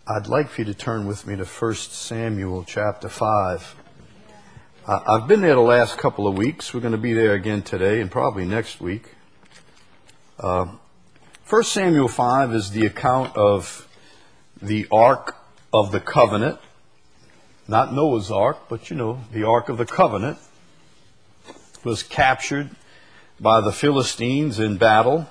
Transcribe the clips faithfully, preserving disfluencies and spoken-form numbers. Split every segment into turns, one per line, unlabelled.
I'd like for you to turn with me to First Samuel chapter five. Uh, I've been there the last couple of weeks. We're going to be there again today and probably next week. Uh, First Samuel five is the account of the Ark of the Covenant. Not Noah's Ark, but you know, the Ark of the Covenant was captured by the Philistines in battle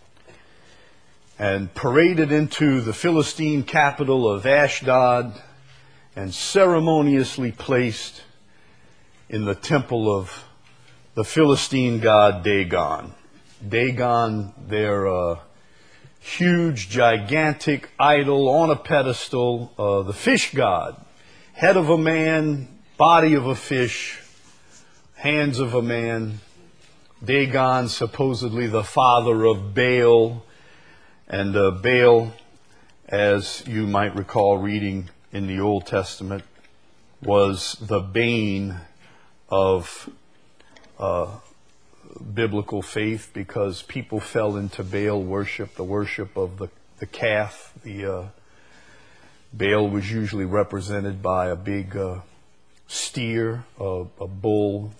and paraded into the Philistine capital of Ashdod and ceremoniously placed in the temple of the Philistine god Dagon. Dagon, their uh, huge, gigantic idol on a pedestal, uh, the fish god, head of a man, body of a fish, hands of a man. Dagon, supposedly the father of Baal. And uh, Baal, as you might recall reading in the Old Testament, was the bane of uh, biblical faith because people fell into Baal worship, the worship of the, the calf. The uh, Baal was usually represented by a big uh, steer, a, a bull.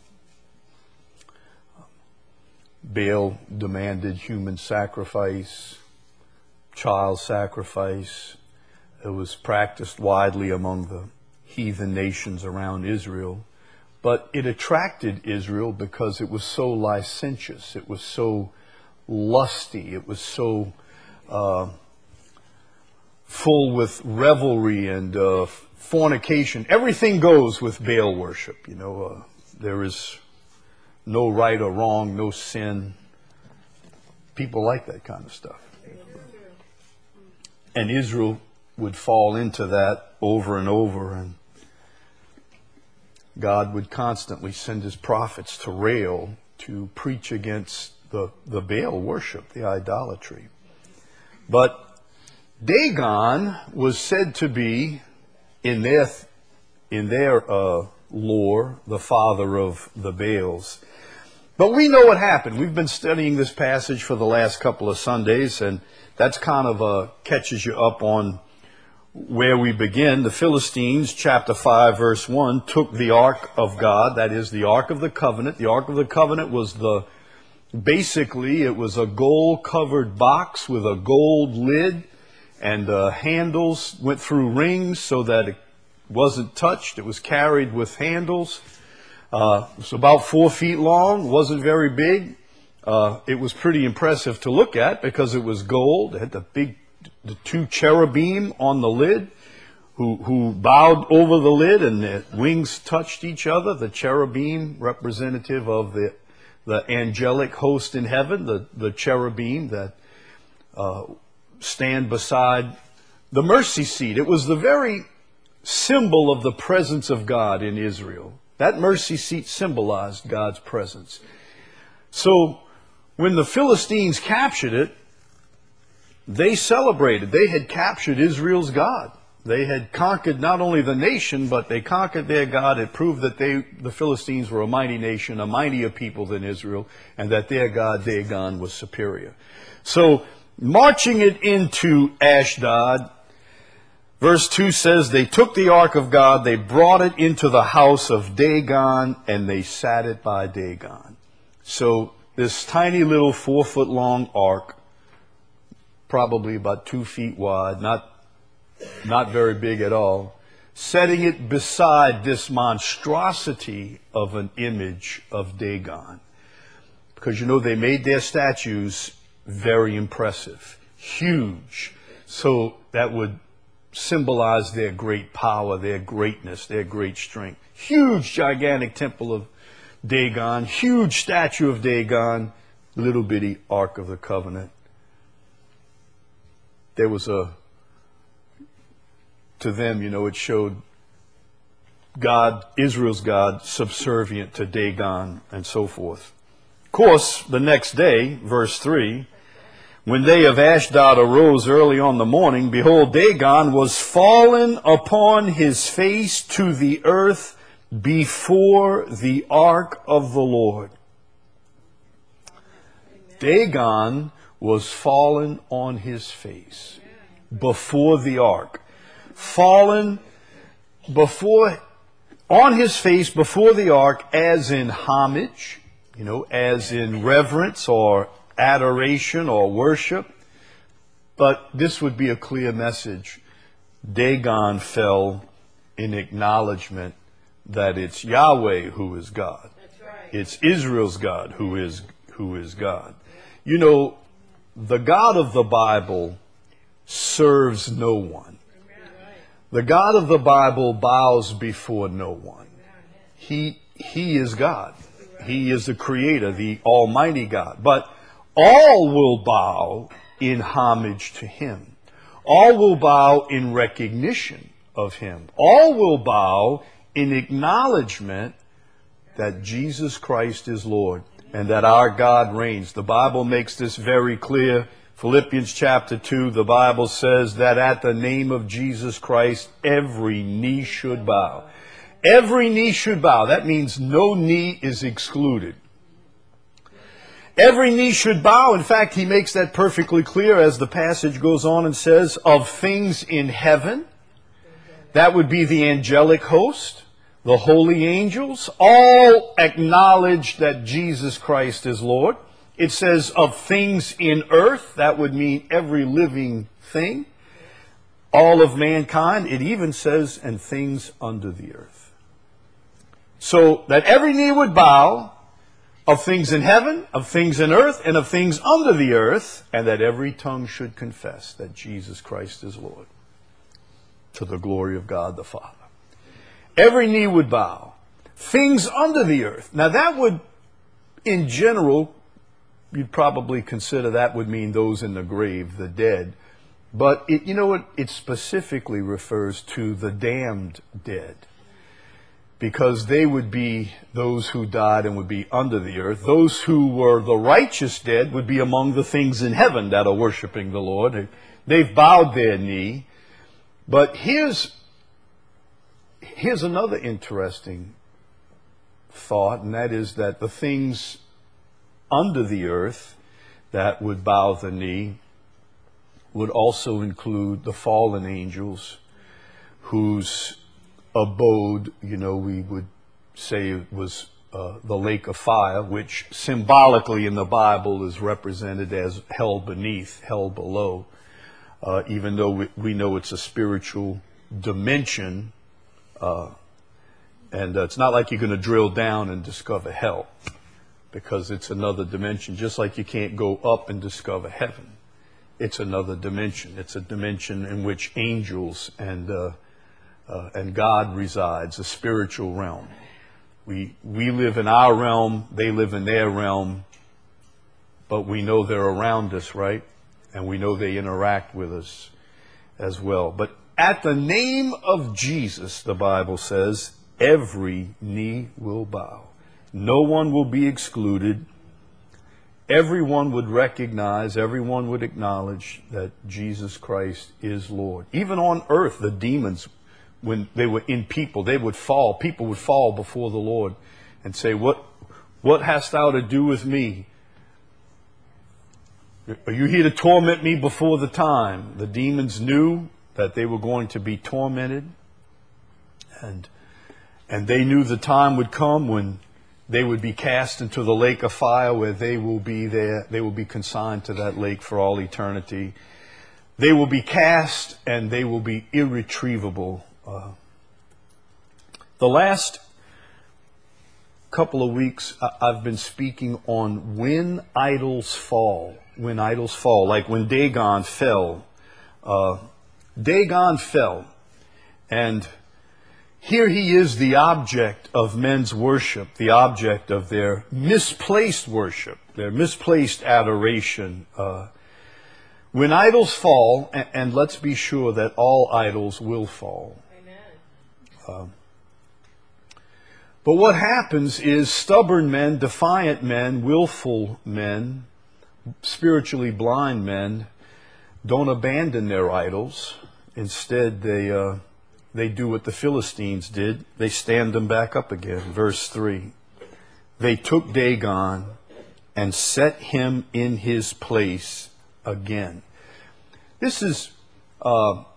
Baal demanded human sacrifice, child sacrifice. It was practiced widely among the heathen nations around Israel. But it attracted Israel because it was so licentious. It was so lusty. It was so uh, full with revelry and uh, fornication. Everything goes with Baal worship. You know, uh, there is no right or wrong, no sin. People like that kind of stuff. And Israel would fall into that over and over, and God would constantly send his prophets to rail, to preach against the, the Baal worship, the idolatry. But Dagon was said to be, in their, in their uh, lore, the father of the Baals. But we know what happened. We've been studying this passage for the last couple of Sundays, and that's kind of uh, catches you up on where we begin. The Philistines, chapter five, verse one, took the Ark of God, that is the Ark of the Covenant. The Ark of the Covenant was the, basically, it was a gold-covered box with a gold lid, and uh, handles went through rings so that it wasn't touched. It was carried with handles. Uh, it was about four feet long, wasn't very big. Uh, it was pretty impressive to look at because it was gold. It had the big, the two cherubim on the lid who, who bowed over the lid and their wings touched each other. The cherubim, representative of the, the angelic host in heaven, the, the cherubim that uh, stand beside the mercy seat. It was the very symbol of the presence of God in Israel. That mercy seat symbolized God's presence. So when the Philistines captured it, they celebrated. They had captured Israel's God. They had conquered not only the nation, but they conquered their God. It proved that they, the Philistines were a mighty nation, a mightier people than Israel, and that their God, Dagon, was superior. So marching it into Ashdod, verse two says, they took the ark of God, they brought it into the house of Dagon, and they sat it by Dagon. So this tiny little four-foot-long ark, probably about two feet wide, not, not very big at all, setting it beside this monstrosity of an image of Dagon. Because, you know, they made their statues very impressive, huge. So that would symbolize their great power, their greatness, their great strength. Huge, gigantic temple of Dagon, huge statue of Dagon, little bitty Ark of the Covenant. There was a, to them, you know, it showed God, Israel's God, subservient to Dagon and so forth. Of course, the next day, verse three, when they of Ashdod arose early on the morning, behold, Dagon was fallen upon his face to the earth before the ark of the Lord. Dagon was fallen on his face before the ark. fallen before, on his face before the ark as in homage, you know, as in reverence or adoration or worship. But this would be a clear message. Dagon fell in acknowledgement that it's Yahweh who is God.
That's right.
It's Israel's God who is who is God. You know, the God of the Bible serves no one. The God of the Bible bows before no one. He he is God. He is the creator, the almighty God. But all will bow in homage to him. All will bow in recognition of him. All will bow in acknowledgement that Jesus Christ is Lord and that our God reigns. The Bible makes this very clear. Philippians chapter two, the Bible says that at the name of Jesus Christ, every knee should bow. Every knee should bow. That means no knee is excluded. Every knee should bow. In fact, he makes that perfectly clear as the passage goes on and says, of things in heaven, that would be the angelic host, the holy angels, all acknowledge that Jesus Christ is Lord. It says of things in earth, that would mean every living thing, all of mankind. It even says, and things under the earth. So that every knee would bow, of things in heaven, of things in earth, and of things under the earth, and that every tongue should confess that Jesus Christ is Lord, to the glory of God the Father. Every knee would bow. Things under the earth. Now that would, in general, you'd probably consider that would mean those in the grave, the dead. But it, you know what? It specifically refers to the damned dead. Because they would be those who died and would be under the earth. Those who were the righteous dead would be among the things in heaven that are worshiping the Lord. They've bowed their knee. But here's, here's another interesting thought, and that is that the things under the earth that would bow the knee would also include the fallen angels whose abode, you know, we would say it was uh, the lake of fire, which symbolically in the Bible is represented as hell beneath, hell below, uh, even though we, we know it's a spiritual dimension, uh, and uh, it's not like you're going to drill down and discover hell, because it's another dimension, just like you can't go up and discover heaven. It's another dimension. It's a dimension in which angels and uh, Uh, and God resides, a spiritual realm. We we live in our realm, they live in their realm, but we know they're around us, right? And we know they interact with us as well. But at the name of Jesus, the Bible says, every knee will bow. No one will be excluded. Everyone would recognize, everyone would acknowledge that Jesus Christ is Lord. Even on earth, the demons, when they were in people, they would fall. People would fall before the Lord and say, What, what hast thou to do with me? Are you here to torment me before the time? The demons knew that they were going to be tormented. And, and they knew the time would come when they would be cast into the lake of fire, where they will be there. They will be consigned to that lake for all eternity. They will be cast and they will be irretrievable. Uh, the last couple of weeks, I've been speaking on when idols fall. When idols fall, like when Dagon fell. Uh, Dagon fell, and here he is, the object of men's worship, the object of their misplaced worship, their misplaced adoration. Uh, when idols fall, and, and let's be sure that all idols will fall. Um, but what happens is stubborn men, defiant men, willful men, spiritually blind men don't abandon their idols. Instead, they uh, they do what the Philistines did. They stand them back up again. Verse three. They took Dagon and set him in his place again. This is uh,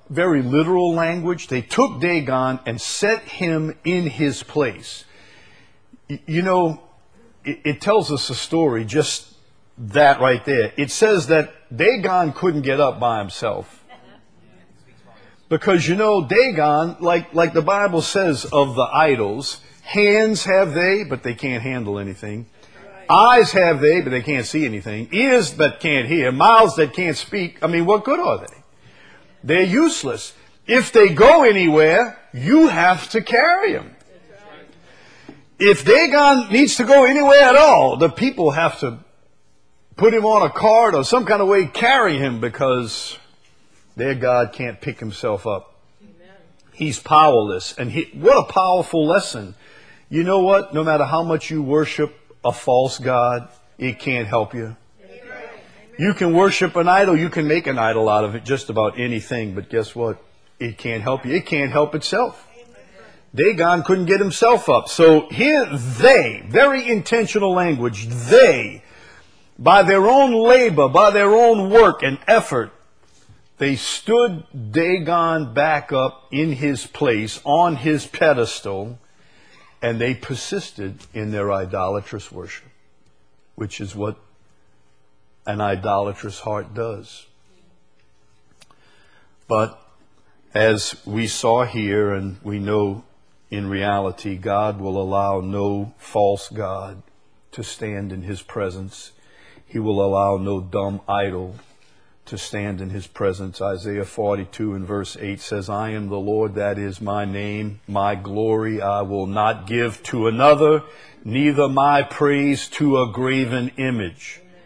very literal language. They took Dagon and set him in his place. Y- you know, it, it tells us a story, just that right there. It says that Dagon couldn't get up by himself. Because, you know, Dagon, like, like the Bible says of the idols, hands have they, but they can't handle anything. Eyes have they, but they can't see anything. Ears that can't hear. Mouths that can't speak. I mean, what good are they? They're useless. If they go anywhere, you have to carry them. If Dagon needs to go anywhere at all, the people have to put him on a cart or some kind of way carry him, because their God can't pick himself up. Amen. He's powerless. And he, what a powerful lesson. You know what? No matter how much you worship a false god, it can't help you. Amen. You can worship an idol. You can make an idol out of it, just about anything. But guess what? It can't help you. It can't help itself. Amen. Dagon couldn't get himself up. So here they, very intentional language, they, by their own labor, by their own work and effort, they stood Dagon back up in his place, on his pedestal, and they persisted in their idolatrous worship, which is what an idolatrous heart does. But as we saw here, and we know in reality, God will allow no false god to stand in his presence. He will allow no dumb idol to stand in his presence. Isaiah forty-two and verse eight says, I am the Lord, that is my name. My glory I will not give to another, neither my praise to a graven image. Amen.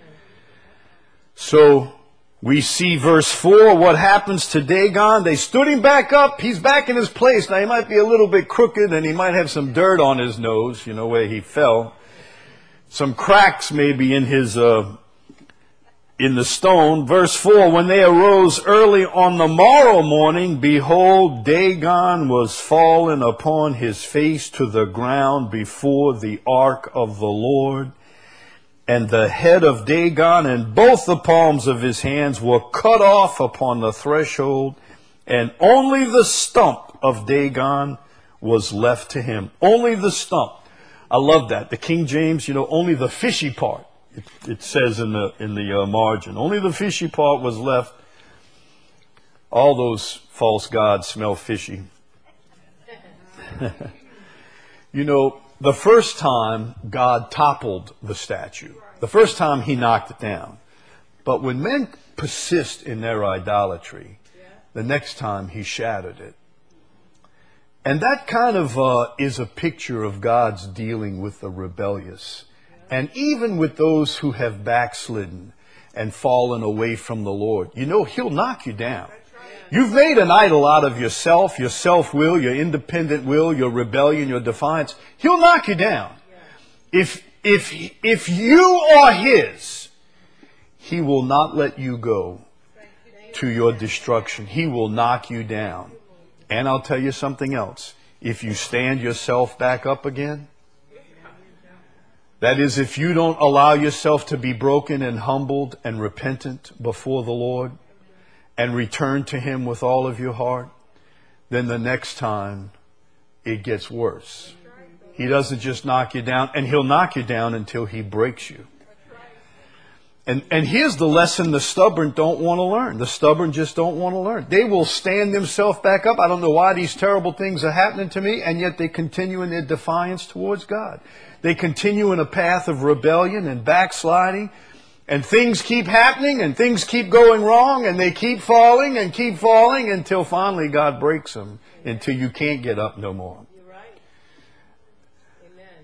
So we see verse four, what happens to Dagon. They stood him back up. He's back in his place. Now he might be a little bit crooked and he might have some dirt on his nose, you know, where he fell. Some cracks maybe in his uh in the stone. Verse four, when they arose early on the morrow morning, behold, Dagon was fallen upon his face to the ground before the ark of the Lord. And the head of Dagon and both the palms of his hands were cut off upon the threshold, and only the stump of Dagon was left to him. Only the stump. I love that. The King James, you know, only the fishy part. It, it says in the in the uh, margin. Only the fishy part was left. All those false gods smell fishy. You know, the first time God toppled the statue, the first time he knocked it down. But when men persist in their idolatry, the next time he shattered it. And that kind of uh, is a picture of God's dealing with the rebellious. And even with those who have backslidden and fallen away from the Lord, you know, he'll knock you down. You've made an idol out of yourself, your self-will, your independent will, your rebellion, your defiance. He'll knock you down. If, if, if you are his, he will not let you go to your destruction. He will knock you down. And I'll tell you something else. If you stand yourself back up again, that is, if you don't allow yourself to be broken and humbled and repentant before the Lord and return to him with all of your heart, then the next time it gets worse. He doesn't just knock you down, and he'll knock you down until he breaks you. And, and here's the lesson the stubborn don't want to learn. The stubborn just don't want to learn. They will stand themselves back up. I don't know why these terrible things are happening to me, and yet they continue in their defiance towards God. They continue in a path of rebellion and backsliding, and things keep happening and things keep going wrong, and they keep falling and keep falling until finally God breaks them, until you can't get up no more.
You're right. Amen.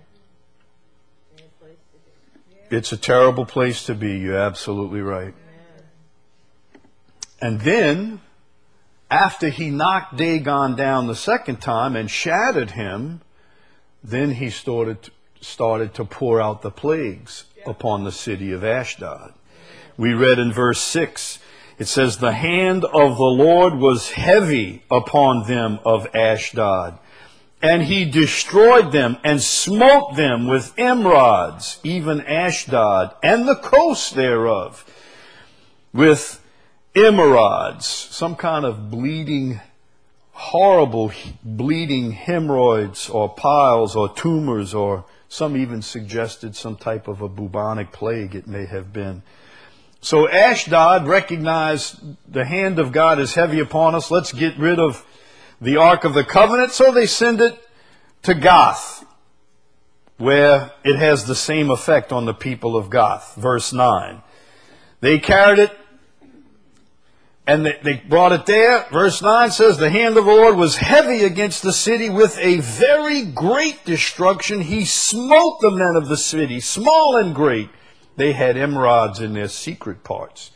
It's a terrible place to be. You're absolutely right.
Amen.
And then, after he knocked Dagon down the second time and shattered him, then he started to started to pour out the plagues upon the city of Ashdod. We read in verse six, it says, the hand of the Lord was heavy upon them of Ashdod, and he destroyed them and smote them with emerods, even Ashdod and the coast thereof, with emerods, some kind of bleeding, horrible bleeding hemorrhoids or piles or tumors, or some even suggested some type of a bubonic plague it may have been. So Ashdod recognized the hand of God is heavy upon us. Let's get rid of the Ark of the Covenant. So they send it to Gath, where it has the same effect on the people of Gath. Verse nine. They carried it and they, they brought it there. Verse nine says, the hand of the Lord was heavy against the city with a very great destruction. He smote the men of the city, small and great. They had emerods in their secret parts.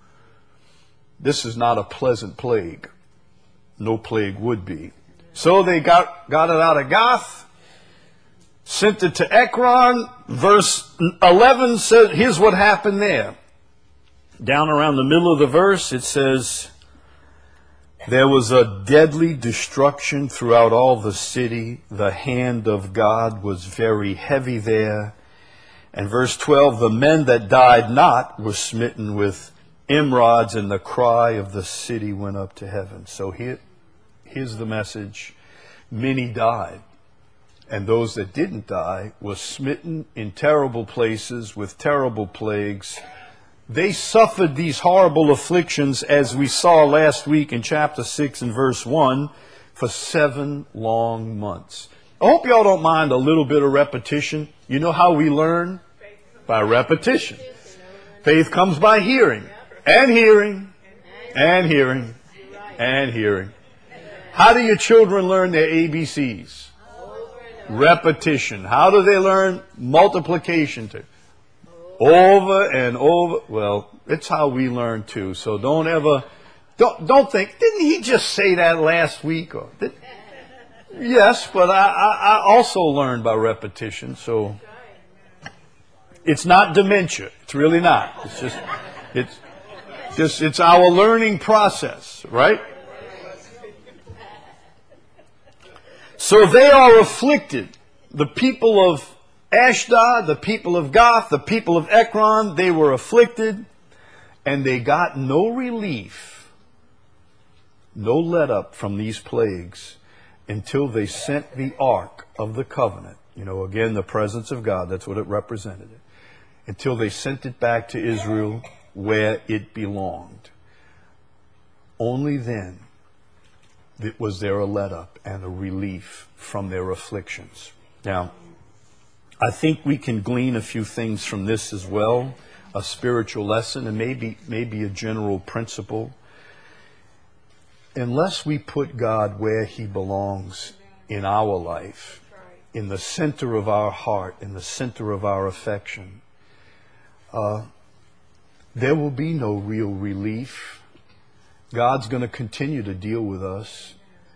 This is not a pleasant plague. No plague would be. So they got, got it out of Gath, sent it to Ekron. Verse eleven says, here's what happened there. Down around the middle of the verse, it says, there was a deadly destruction throughout all the city. The hand of God was very heavy there. And verse twelve, the men that died not were smitten with emerods, and the cry of the city went up to heaven. So here, here's the message. Many died. And those that didn't die were smitten in terrible places with terrible plagues. They suffered these horrible afflictions, as we saw last week in chapter six and verse one, for seven long months. I hope y'all don't mind a little bit of repetition. You know how we learn? By repetition. Faith comes by hearing, and hearing, and hearing, and hearing. How do your children learn their A B Cs? Repetition. How do they learn multiplication? To over and over. Well, it's how we learn too. So don't ever, don't don't think, didn't he just say that last week? Or did, yes, but I, I, I also learned by repetition. So it's not dementia. It's really not. It's just, it's just, it's our learning process, right? So they are afflicted. The people of Ashdod, the people of Gath, the people of Ekron, they were afflicted, and they got no relief, no let up from these plagues until they sent the Ark of the Covenant. You know, again, the presence of God, that's what it represented. Until they sent it back to Israel where it belonged. Only then was there a let up and a relief from their afflictions. Now, I think we can glean a few things from this as well, a spiritual lesson and maybe maybe a general principle. Unless we put God where He belongs in our life, in the center of our heart, in the center of our affection, uh, there will be no real relief. God's going to continue to deal with us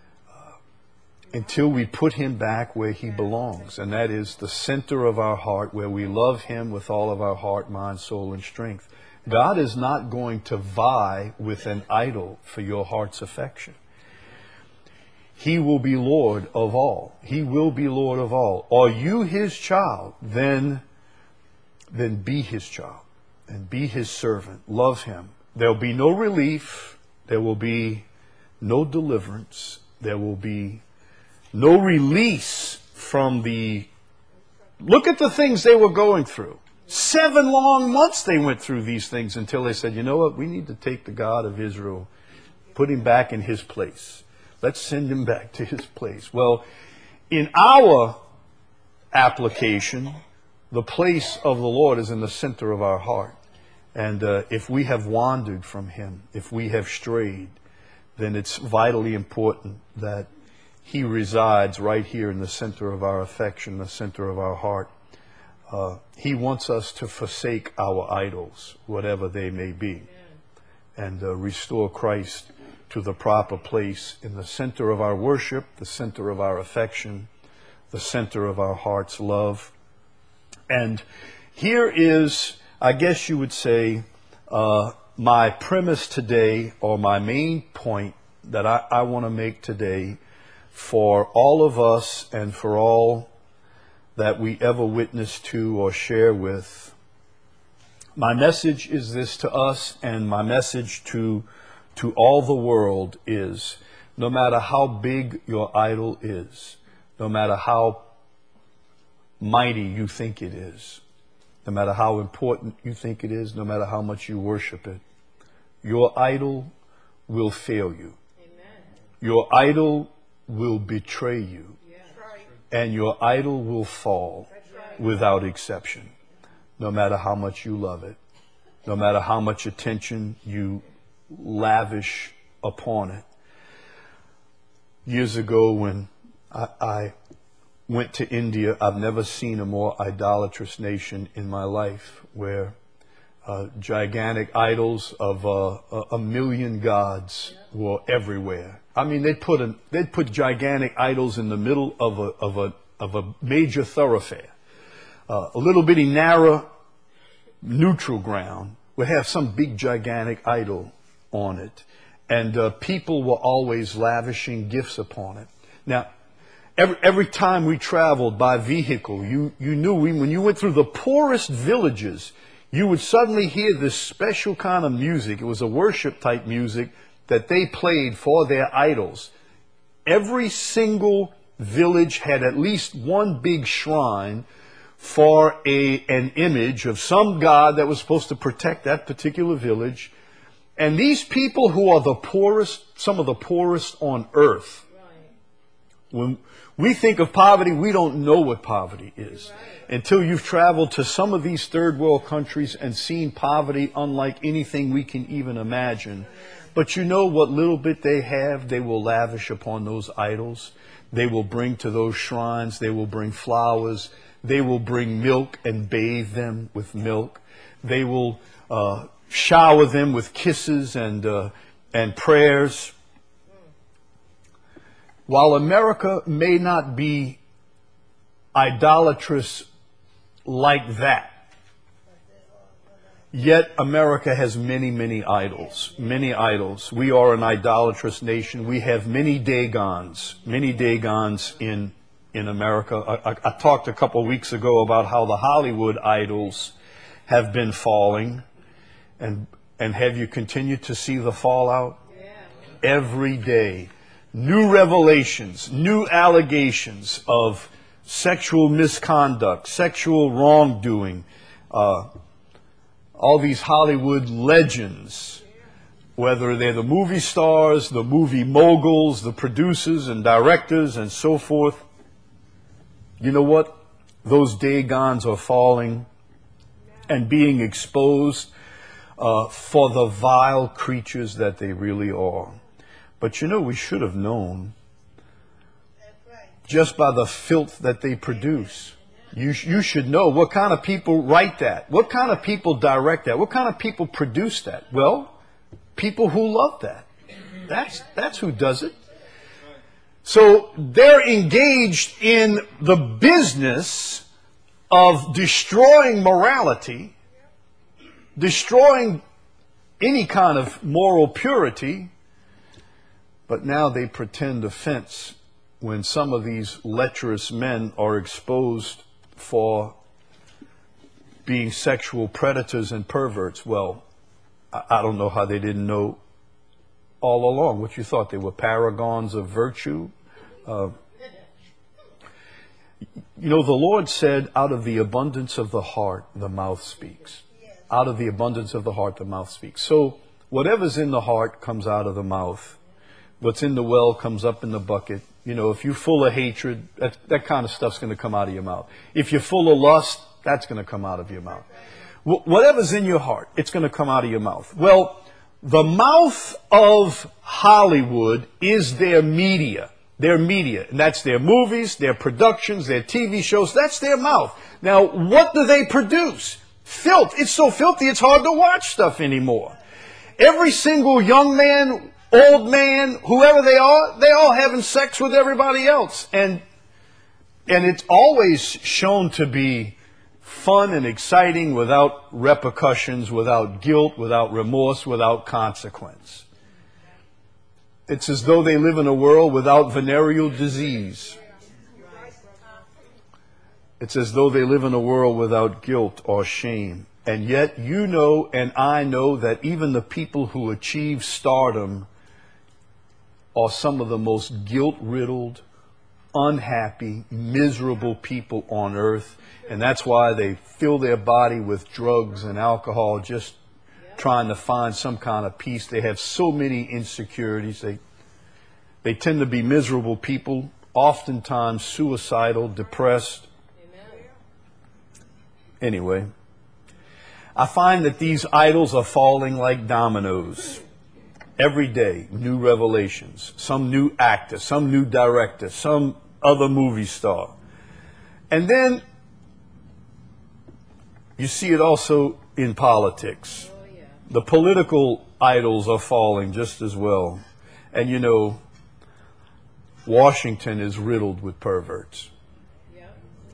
until we put Him back where He belongs. And that is the center of our heart, where we love Him with all of our heart, mind, soul, and strength. God is not going to vie with an idol for your heart's affection. He will be Lord of all. He will be Lord of all. Are you His child? Then, then be His child and be His servant. Love Him. There'll be no relief. There will be no deliverance. There will be no release from the... Look at the things they were going through. Seven long months they went through these things until they said, you know what, we need to take the God of Israel, put Him back in His place. Let's send Him back to His place. Well, in our application, the place of the Lord is in the center of our heart. And uh, if we have wandered from Him, if we have strayed, then it's vitally important that He resides right here in the center of our affection, the center of our heart. Uh, he wants us to forsake our idols, whatever they may be, and uh, restore Christ to the proper place in the center of our worship, the center of our affection, the center of our heart's love. And here is, I guess you would say, uh, my premise today, or my main point that I, I want to make today for all of us and for all that we ever witness to or share with. My message is this to us, and my message to to all the world is, no matter how big your idol is, no matter how mighty you think it is, no matter how important you think it is, no matter how much you worship it, your idol will fail you. Amen. Your idol will betray you. Yeah. Right. And your idol will fall right. Without exception. No matter how much you love it, no matter how much attention you lavish upon it. Years ago when I, I went to India, I've never seen a more idolatrous nation in my life, where uh, gigantic idols of uh, a, a million gods were everywhere. I mean, they'd put a, they'd put gigantic idols in the middle of a of a of a major thoroughfare. Uh, a little bitty narrow neutral ground would have some big gigantic idol on it, and uh, people were always lavishing gifts upon it. Now, every every time we traveled by vehicle, you you knew we, when you went through the poorest villages, you would suddenly hear this special kind of music. It was a worship type music that they played for their idols. Every single village had at least one big shrine for a an image of some god that was supposed to protect that particular village. And these people who are the poorest, some of the poorest on earth, right. When we think of poverty, we don't know what poverty is. Right. Until you've traveled to some of these third world countries and seen poverty unlike anything we can even imagine. But you know what little bit they have, they will lavish upon those idols. They will bring to those shrines. They will bring flowers. They will bring milk and bathe them with milk. They will uh, shower them with kisses and uh, and prayers. While America may not be idolatrous like that, yet America has many, many idols. Many idols. We are an idolatrous nation. We have many Dagons, many Dagons in in America. I, I, I talked a couple of weeks ago about how the Hollywood idols have been falling. And and have you continued to see the fallout? Yeah. Every day. New revelations, new allegations of sexual misconduct, sexual wrongdoing. Uh, all these Hollywood legends, whether they're the movie stars, the movie moguls, the producers and directors and so forth. You know what? Those Dagons are falling and being exposed uh, for the vile creatures that they really are. But you know, we should have known just by the filth that they produce. You, sh- you should know what kind of people write that. What kind of people direct that? What kind of people produce that? Well, people who love that. That's, that's who does it. So they're engaged in the business of destroying morality, destroying any kind of moral purity, but now they pretend offense when some of these lecherous men are exposed for being sexual predators and perverts. Well, I, I don't know how they didn't know all along. What you thought, they were paragons of virtue? Uh, you know, the Lord said, out of the abundance of the heart, the mouth speaks. Out of the abundance of the heart, the mouth speaks. So whatever's in the heart comes out of the mouth. What's in the well comes up in the bucket. You know, if you're full of hatred, that, that kind of stuff's going to come out of your mouth. If you're full of lust, that's going to come out of your mouth. Wh- whatever's in your heart, it's going to come out of your mouth. Well, the mouth of Hollywood is their media. Their media. And that's their movies, their productions, their T V shows. That's their mouth. Now, what do they produce? Filth. It's so filthy, it's hard to watch stuff anymore. Every single young man, old man, whoever they are, they all having sex with everybody else. And and it's always shown to be fun and exciting without repercussions, without guilt, without remorse, without consequence. It's as though they live in a world without venereal disease. It's as though they live in a world without guilt or shame. And yet you know and I know that even the people who achieve stardom are some of the most guilt-riddled, unhappy, miserable people on earth. And that's why they fill their body with drugs and alcohol, just trying to find some kind of peace. They have so many insecurities. They, they tend to be miserable people, oftentimes suicidal, depressed. Anyway, I find that these idols are falling like dominoes. Every day, new revelations, some new actor, some new director, some other movie star. And then you see it also in politics.
Oh, yeah.
The political idols are falling just as well. And you know, Washington is riddled with perverts.
Yeah.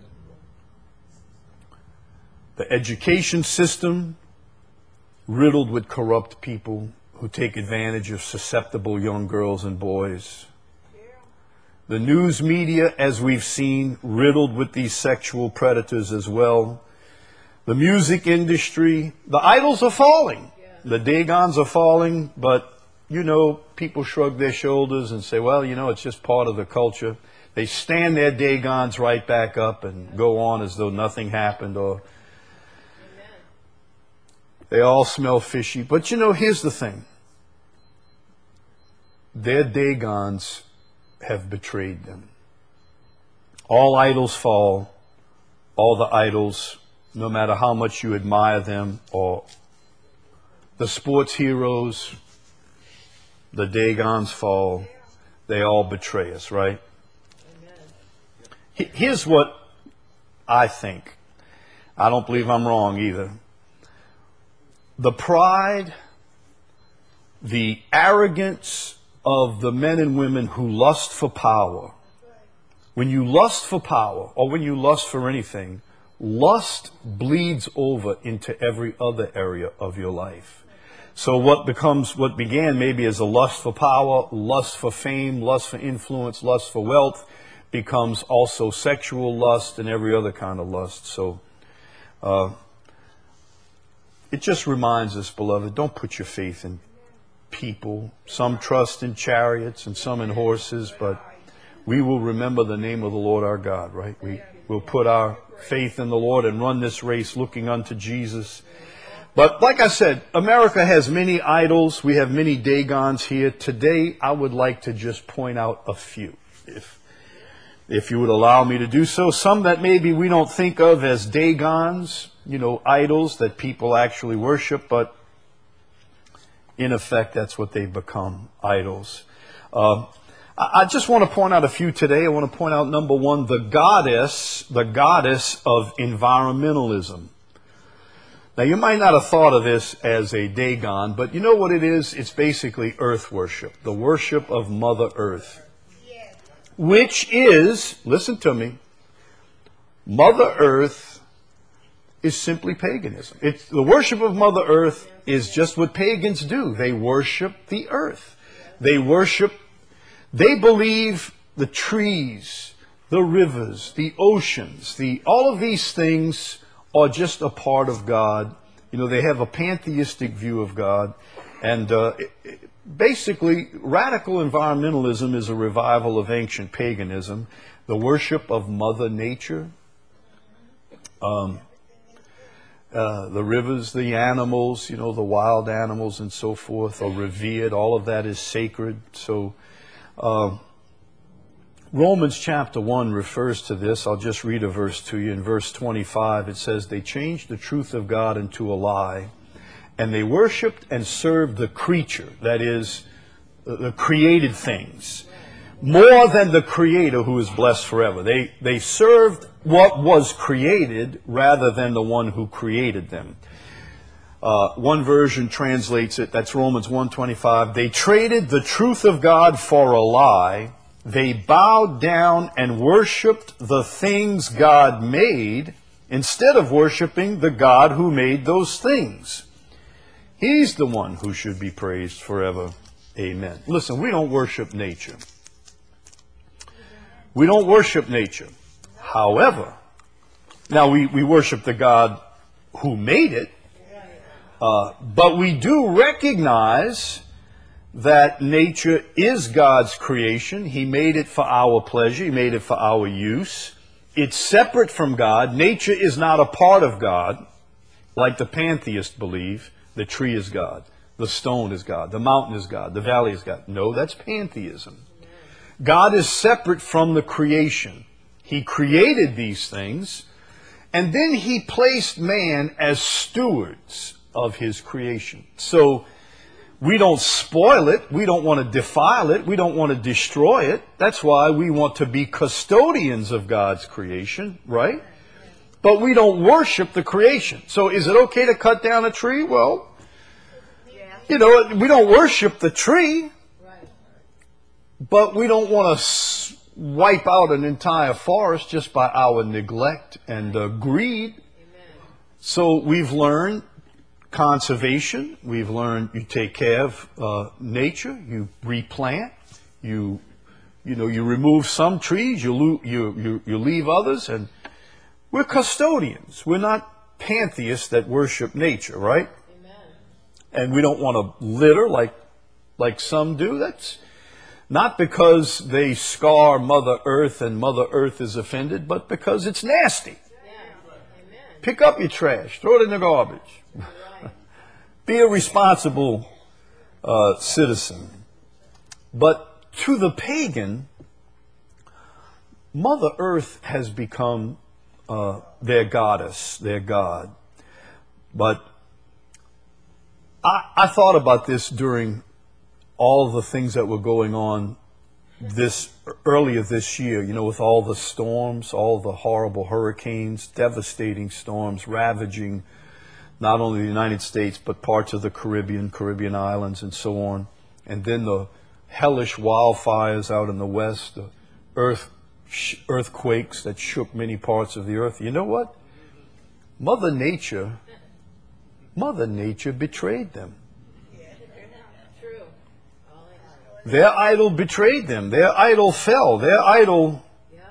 The education system, riddled with corrupt people who take advantage of susceptible young girls and boys. The news media, as we've seen, riddled with these sexual predators as well. The music industry, the idols are falling. The Dagons are falling, but, you know, people shrug their shoulders and say, well, you know, it's just part of the culture. They stand their Dagons right back up and go on as though nothing happened, or they all smell fishy. But, you know, here's the thing. Their Dagons have betrayed them. All idols fall. All the idols, no matter how much you admire them, or the sports heroes, the Dagons fall. They all betray us, right? Amen. Here's what I think. I don't believe I'm wrong either. The pride, the arrogance of the men and women who lust for power. When you lust for power, or when you lust for anything, lust bleeds over into every other area of your life. So what becomes, what began maybe as a lust for power, lust for fame, lust for influence, lust for wealth, becomes also sexual lust and every other kind of lust. So, uh, it just reminds us, beloved, don't put your faith in people. Some trust in chariots and some in horses, but we will remember the name of the Lord our God, right? We will put our faith in the Lord and run this race looking unto Jesus. But like I said, America has many idols. We have many Dagons here. Today, I would like to just point out a few, if if you would allow me to do so. Some that maybe we don't think of as Dagons, you know, idols that people actually worship, but in effect, that's what they've become, idols. Uh, I just want to point out a few today. I want to point out, number one, the goddess, the goddess of environmentalism. Now, you might not have thought of this as a Dagon, but you know what it is? It's basically earth worship, the worship of Mother Earth, which is, listen to me, Mother Earth is simply paganism. It's, the worship of Mother Earth is just what pagans do. They worship the earth. They worship, they believe the trees, the rivers, the oceans, the all of these things are just a part of God. You know, they have a pantheistic view of God. And uh, it, it, basically, radical environmentalism is a revival of ancient paganism, the worship of Mother Nature. Um, Uh, the rivers, the animals, you know, the wild animals and so forth are revered. All of that is sacred. So uh, Romans chapter one refers to this. I'll just read a verse to you. In verse twenty-five, it says, they changed the truth of God into a lie, and they worshipped and served the creature, that is, the created things, more than the Creator who is blessed forever. They they served what was created rather than the one who created them. Uh, one version translates it, that's Romans one twenty-five. They traded the truth of God for a lie. They bowed down and worshipped the things God made instead of worshiping the God who made those things. He's the one who should be praised forever. Amen. Listen, we don't worship nature. We don't worship nature. However, now we, we worship the God who made it, Uh, but we do recognize that nature is God's creation. He made it for our pleasure. He made it for our use. It's separate from God. Nature is not a part of God, like the pantheists believe. The tree is God. The stone is God. The mountain is God. The valley is God. No, that's pantheism. God is separate from the creation. He created these things, and then He placed man as stewards of His creation. So we don't spoil it. We don't want to defile it. We don't want to destroy it. That's why we want to be custodians of God's creation, right? But we don't worship the creation. So is it okay to cut down a tree? Well, you know, we don't worship the tree, but we don't want to wipe out an entire forest just by our neglect and uh, greed. So we've learned conservation. We've learned you take care of uh, nature. You replant. You, you know, you remove some trees. You, lo- you you you leave others, and we're custodians. We're not pantheists that worship nature, right? Amen. And we don't want to litter like like some do. That's not because they scar Mother Earth and Mother Earth is offended, but because it's nasty. Yeah. Pick up your trash. Throw it in the garbage. Be a responsible uh, citizen. But to the pagan, Mother Earth has become uh, their goddess, their god. But I, I thought about this during all the things that were going on this earlier this year, you know, with all the storms, all the horrible hurricanes, devastating storms ravaging not only the United States, but parts of the Caribbean, Caribbean islands, and so on. And then the hellish wildfires out in the west, the earth, earthquakes that shook many parts of the earth. You know what? Mother Nature, Mother Nature betrayed them. Their idol betrayed them. Their idol fell. Their idol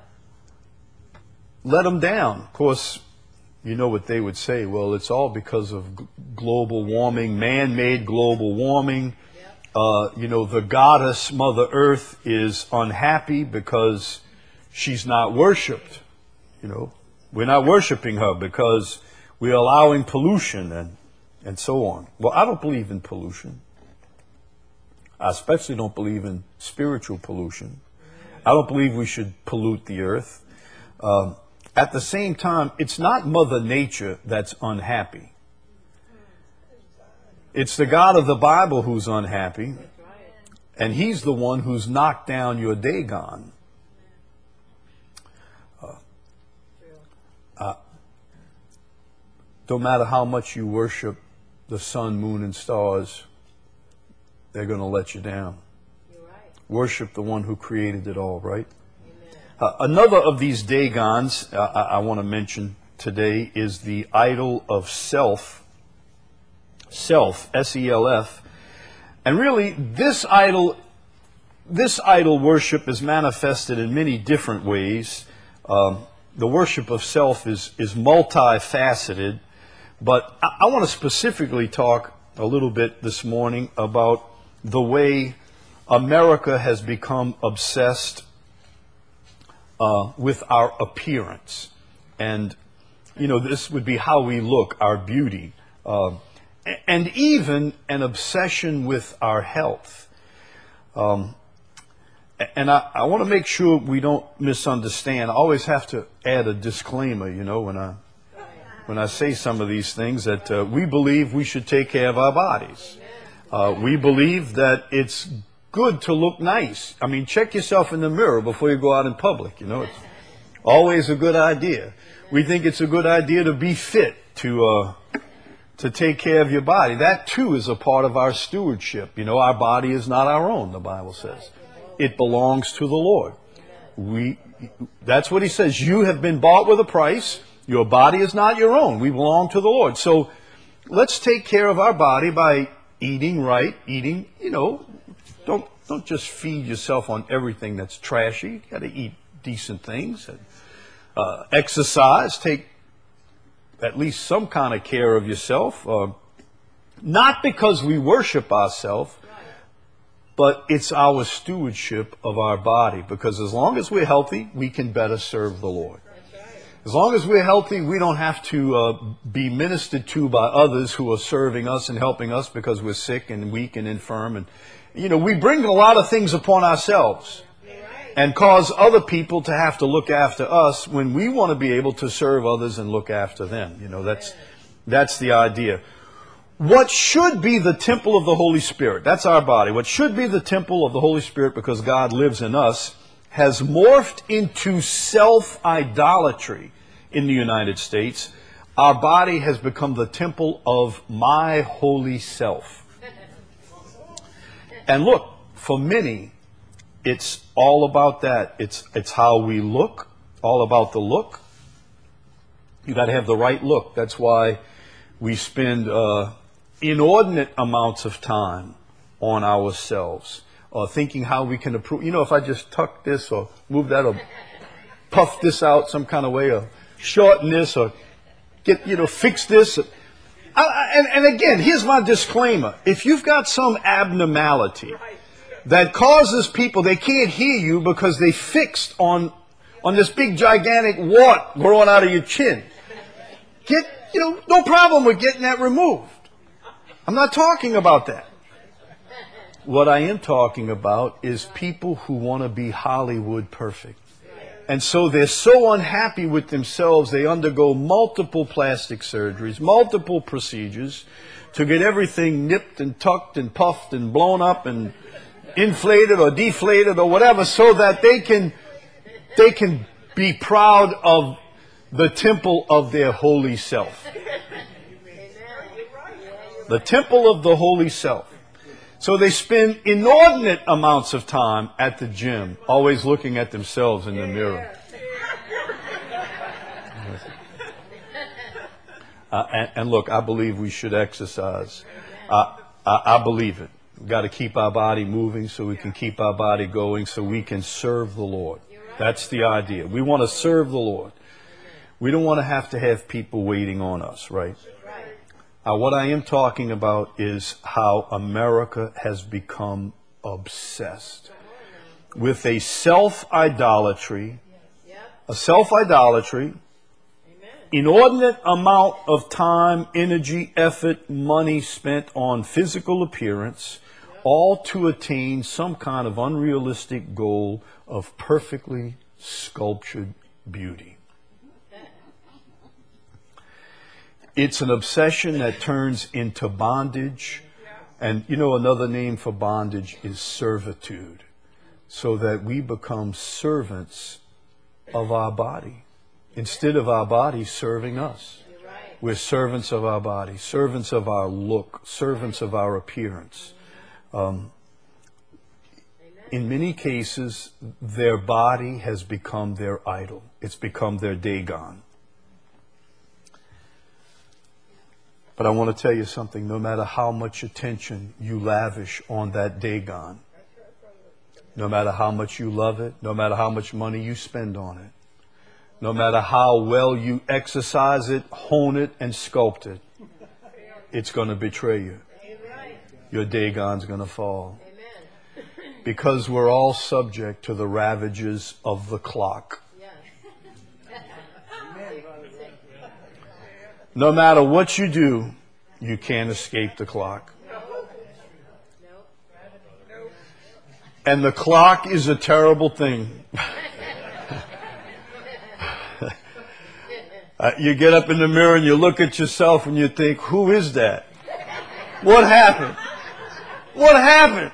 let them down. Of course, you know what they would say. Well, it's all because of g- global warming, man-made global warming. Uh, you know, the goddess Mother Earth is unhappy because she's not worshipped. You know, we're not worshiping her because we're allowing pollution and, and so on. Well, I don't believe in pollution. I especially don't believe in spiritual pollution. I don't believe we should pollute the earth. Um, at the same time, it's not Mother Nature that's unhappy. It's the God of the Bible who's unhappy. And He's the one who's knocked down your Dagon. Uh, uh, don't matter how much you worship the sun, moon, and stars, they're going to let you down. You're right. Worship the one who created it all, right? Uh, another of these Dagons uh, I, I want to mention today is the idol of self. Self, S E L F. And really, this idol, this idol worship is manifested in many different ways. Um, the worship of self is, is multifaceted. But I, I want to specifically talk a little bit this morning about the way America has become obsessed uh, with our appearance. And, you know, this would be how we look, our beauty. Uh, and even an obsession with our health. Um, and I, I want to make sure we don't misunderstand. I always have to add a disclaimer, you know, when I, when I say some of these things, that uh, we believe we should take care of our bodies. Uh, we believe that it's good to look nice. I mean, check yourself in the mirror before you go out in public. You know, it's always a good idea. We think it's a good idea to be fit, to uh, to take care of your body. That too is a part of our stewardship. You know, our body is not our own, the Bible says. It belongs to the Lord. We, that's what He says. You have been bought with a price. Your body is not your own. We belong to the Lord. So let's take care of our body by eating right, eating, you know, don't don't just feed yourself on everything that's trashy. You got to eat decent things. And, uh, exercise, take at least some kind of care of yourself. Uh, Not because we worship ourselves, but it's our stewardship of our body. Because as long as we're healthy, we can better serve the Lord. As long as we're healthy, we don't have to uh, be ministered to by others who are serving us and helping us because we're sick and weak and infirm. And, you know, we bring a lot of things upon ourselves and cause other people to have to look after us when we want to be able to serve others and look after them. You know, that's, that's the idea. What should be the temple of the Holy Spirit, that's our body, what should be the temple of the Holy Spirit because God lives in us, has morphed into self-idolatry in the United States. Our body has become the temple of my holy self. And look, for many, it's all about that. It's, it's how we look, all about the look. You got to have the right look. That's why we spend uh, inordinate amounts of time on ourselves, or thinking how we can improve. You know, if I just tuck this or move that or puff this out some kind of way or shorten this or get, you know, fix this. I, I, and, and again, here's my disclaimer. If you've got some abnormality that causes people, they can't hear you because they fixed on, on this big gigantic wart growing out of your chin. Get, you know, no problem with getting that removed. I'm not talking about that. What I am talking about is people who want to be Hollywood perfect. And so they're so unhappy with themselves, they undergo multiple plastic surgeries, multiple procedures to get everything nipped and tucked and puffed and blown up and inflated or deflated or whatever, so that they can, they can be proud of the temple of their holy self. The temple of the holy self. So they spend inordinate amounts of time at the gym, always looking at themselves in the mirror. Uh, and, and look, I believe we should exercise. Uh, I, I believe it. We've got to keep our body moving so we can keep our body going so we can serve the Lord. That's the idea. We want to serve the Lord. We don't want to have to have people waiting on us, right? Uh, what I am talking about is how America has become obsessed with a self-idolatry, a self-idolatry, inordinate amount of time, energy, effort, money spent on physical appearance, all to attain some kind of unrealistic goal of perfectly sculptured beauty. It's an obsession that turns into bondage. And you know, another name for bondage is servitude. So that we become servants of our body instead of our body serving us. We're servants of our body, servants of our look, servants of our appearance. Um, in many cases, their body has become their idol. It's become their Dagon. But I want to tell you something. No matter how much attention you lavish on that Dagon, no matter how much you love it, no matter how much money you spend on it, no matter how well you exercise it, hone it, and sculpt it, it's going to betray you. Your Dagon's going to fall. Because we're all subject to the ravages of the clock. No matter what you do, you can't escape the clock. And the clock is a terrible thing. uh, you get up in the mirror and you look at yourself and you think, who is that? What happened? What happened?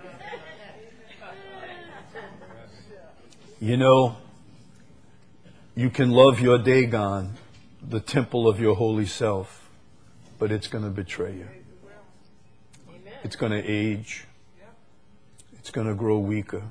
You know, you can love your Dagon, the temple of your holy self, but it's going to betray you. It's going to age. It's going to grow weaker.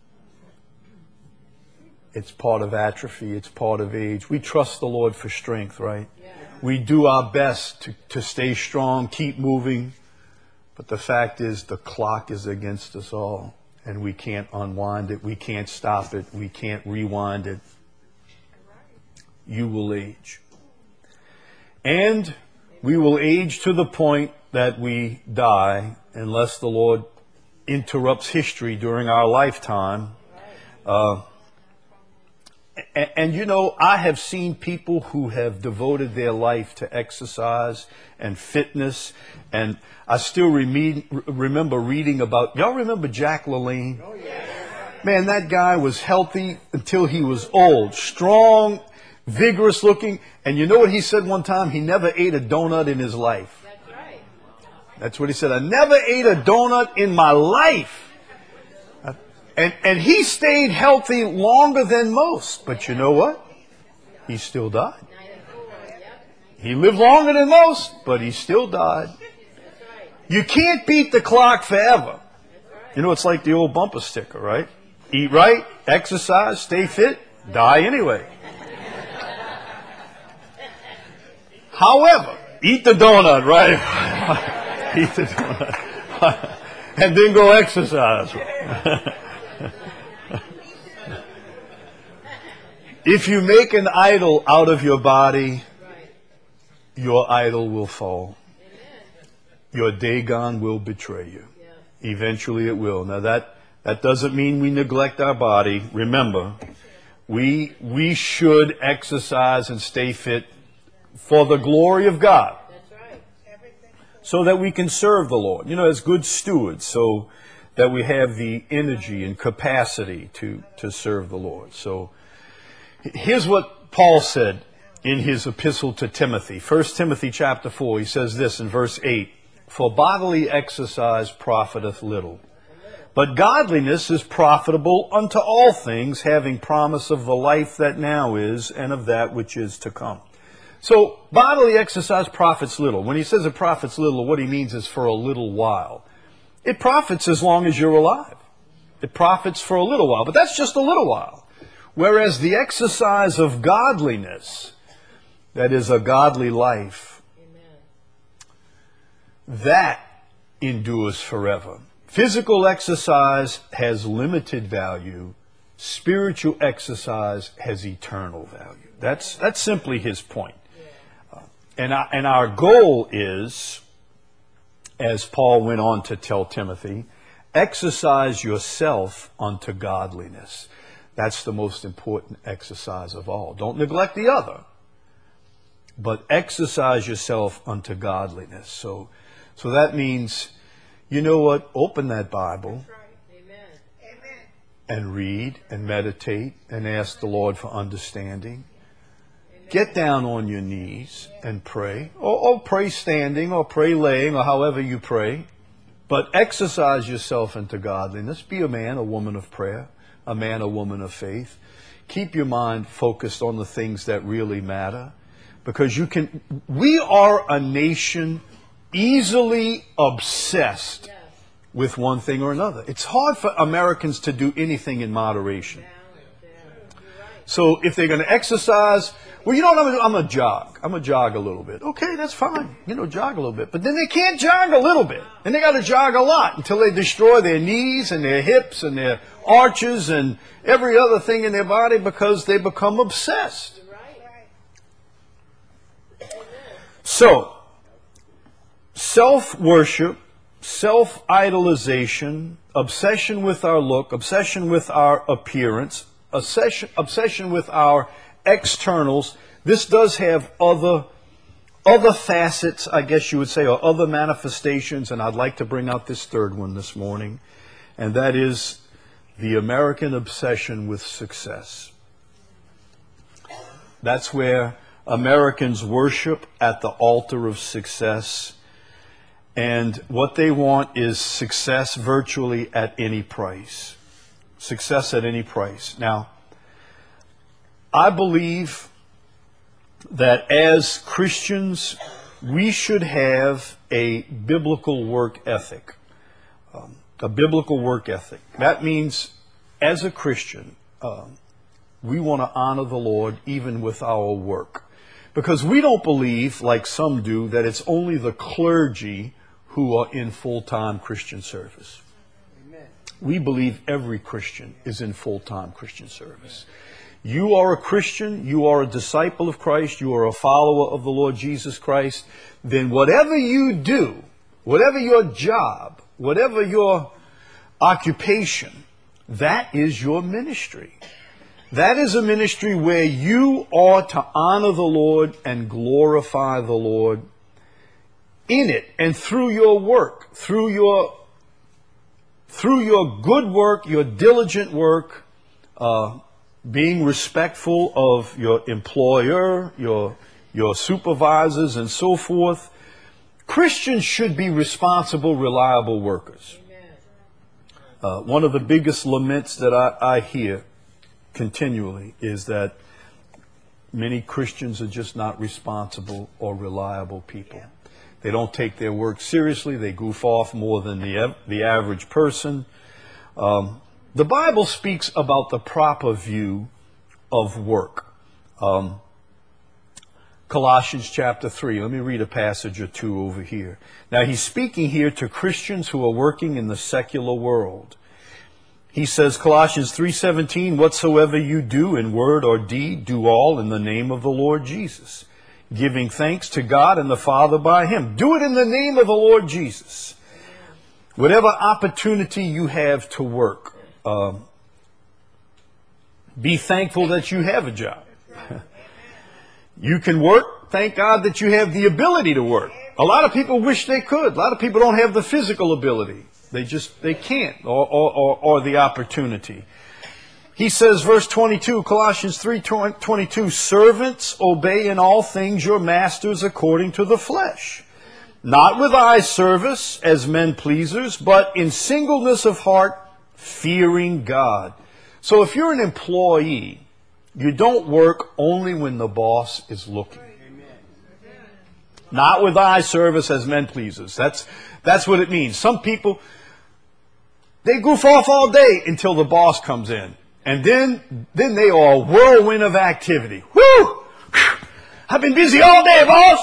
It's part of atrophy. It's part of age. We trust the Lord for strength, right? We do our best to, to stay strong, keep moving. But the fact is, the clock is against us all. And we can't unwind it. We can't stop it. We can't rewind it. You will age. And We will age to the point that we die unless the Lord interrupts history during our lifetime. Uh, and, and you know, I have seen people who have devoted their life to exercise and fitness. And I still re- remember reading about, y'all remember Jack LaLanne? Oh, yeah. Man, that guy was healthy until he was old, strong, vigorous looking. And you know what he said one time? He never ate a donut in his life.
That's right.
That's what he said. I never ate a donut in my life. Uh, and, and he stayed healthy longer than most. But you know what? He still died. He lived longer than most, but he still died. You can't beat the clock forever. You know, it's like the old bumper sticker, right? Eat right, exercise, stay fit, die anyway. However, eat the donut, right? Eat the donut. And then go exercise. If you make an idol out of your body, your idol will fall. Your Dagon will betray you. Eventually it will. Now that, that doesn't mean we neglect our body. Remember, we, we should exercise and stay fit for the glory of God. So that we can serve the Lord. You know, as good stewards, so that we have the energy and capacity to, to serve the Lord. So here's what Paul said in his epistle to Timothy. First Timothy chapter four, he says this in verse eight. For bodily exercise profiteth little, but godliness is profitable unto all things, having promise of the life that now is and of that which is to come. So bodily exercise profits little. When he says it profits little, what he means is for a little while. It profits as long as you're alive. It profits for a little while, but that's just a little while. Whereas the exercise of godliness, that is a godly life, that endures forever. Physical exercise has limited value. Spiritual exercise has eternal value. That's that's simply his point. Uh, and, our, and our goal is, as Paul went on to tell Timothy, exercise yourself unto godliness. That's the most important exercise of all. Don't neglect the other, but exercise yourself unto godliness. So So that means, you know what? Open that Bible. Amen. And read and meditate and ask the Lord for understanding. Amen. Get down on your knees and pray. Or, or pray standing or pray laying or however you pray. But exercise yourself into godliness. Be a man, a woman of prayer. A man, a woman of faith. Keep your mind focused on the things that really matter. Because you can, we are a nation easily obsessed yes. with one thing or another. It's hard for Americans to do anything in moderation. So if they're going to exercise, well, you know what I'm going to do? I'm going to jog. I'm going to jog a little bit. Okay, that's fine. You know, jog a little bit. But then they can't jog a little bit. And they got to jog a lot until they destroy their knees and their hips and their arches and every other thing in their body because they become obsessed. So, self-worship, self-idolization, obsession with our look, obsession with our appearance, obsession, obsession with our externals. This does have other, other facets, I guess you would say, or other manifestations, and I'd like to bring out this third one this morning, and that is the American obsession with success. That's where Americans worship at the altar of success. And what they want is success virtually at any price. Success at any price. Now, I believe that as Christians, we should have a biblical work ethic. Um, a biblical work ethic. That means, as a Christian, um, we want to honor the Lord even with our work. Because we don't believe, like some do, that it's only the clergy who are in full-time Christian service. Amen. We believe every Christian is in full-time Christian service. you are a Christian, you are a disciple of Christ, you are a follower of the Lord Jesus Christ, then whatever you do, whatever your job, whatever your occupation, that is your ministry. That is a ministry where you are to honor the Lord and glorify the Lord in it and through your work, through your through your good work, your diligent work, uh, being respectful of your employer, your your supervisors, and so forth. Christians should be responsible, reliable workers. Uh, one of the biggest laments that I, I hear continually is that many Christians are just not responsible or reliable people. They don't take their work seriously. They goof off more than the the average person. Um, the Bible speaks about the proper view of work. Um, Colossians chapter three. Let me read a passage or two over here. Now, he's speaking here to Christians who are working in the secular world. He says, Colossians three seventeen, whatsoever you do in word or deed, do all in the name of the Lord Jesus, giving thanks to God and the Father by Him. Do it in the name of the Lord Jesus. Whatever opportunity you have to work, um, be thankful that you have a job. You can work. Thank God that you have the ability to work. A lot of people wish they could. A lot of people don't have the physical ability. They just, they can't, or, or, or, or the opportunity. He says, verse twenty-two, Colossians three twenty-two, servants, obey in all things your masters according to the flesh, not with eye service as men pleasers, but in singleness of heart, fearing God. So if you're an employee, you don't work only when the boss is looking. Not with eye service as men pleasers. That's, that's what it means. Some people, they goof off all day until the boss comes in. And then, then they are a whirlwind of activity. Woo! I've been busy all day, boss!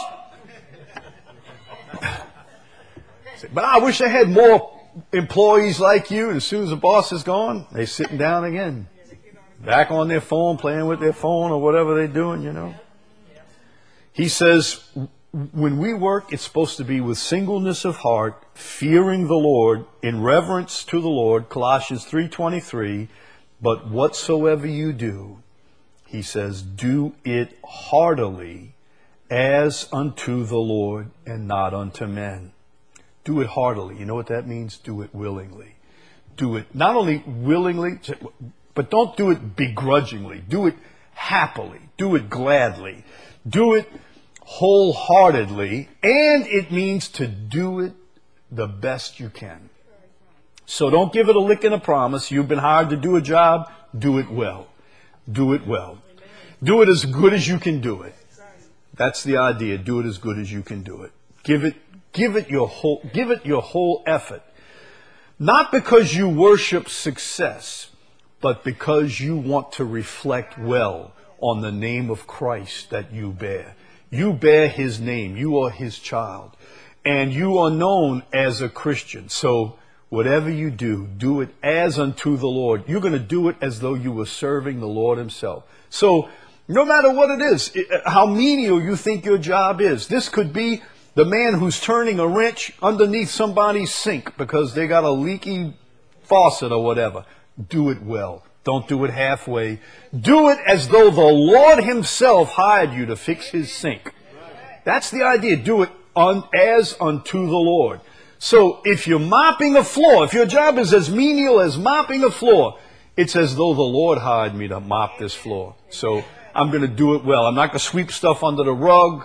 But I wish I had more employees like you. And as soon as the boss is gone, they're sitting down again. Back on their phone, playing with their phone or whatever they're doing, you know. He says, when we work, it's supposed to be with singleness of heart, fearing the Lord, in reverence to the Lord, Colossians three twenty-three. But whatsoever you do, he says, do it heartily as unto the Lord and not unto men. Do it heartily. You know what that means? Do it willingly. Do it not only willingly, but don't do it begrudgingly. Do it happily. Do it gladly. Do it wholeheartedly. And it means to do it the best you can. So don't give it a lick and a promise. You've been hired to do a job. Do it well. Do it well. Do it as good as you can do it. That's the idea. Do it as good as you can do it. Give it, give it your whole, give it your whole effort. Not because you worship success, but because you want to reflect well on the name of Christ that you bear. You bear His name. You are His child. And you are known as a Christian. So whatever you do, do it as unto the Lord. You're going to do it as though you were serving the Lord Himself. So no matter what it is, how menial you think your job is, this could be the man who's turning a wrench underneath somebody's sink because they got a leaky faucet or whatever. Do it well. Don't do it halfway. Do it as though the Lord Himself hired you to fix His sink. That's the idea. Do it un- as unto the Lord. So if you're mopping a floor, if your job is as menial as mopping a floor, it's as though the Lord hired me to mop this floor. So I'm going to do it well. I'm not going to sweep stuff under the rug.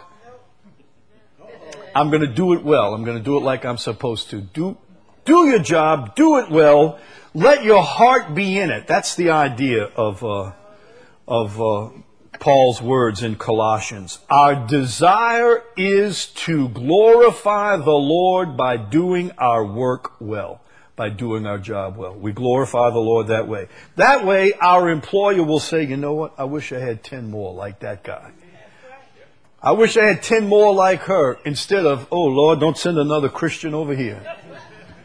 I'm going to do it well. I'm going to do it like I'm supposed to. Do, do your job. Do it well. Let your heart be in it. That's the idea of, uh, of, uh, Paul's words in Colossians. Our desire is to glorify the Lord by doing our work well, by doing our job well. We glorify the Lord that way. That way, our employer will say, you know what? I wish I had ten more like that guy. I wish I had ten more like her instead of, oh Lord, don't send another Christian over here.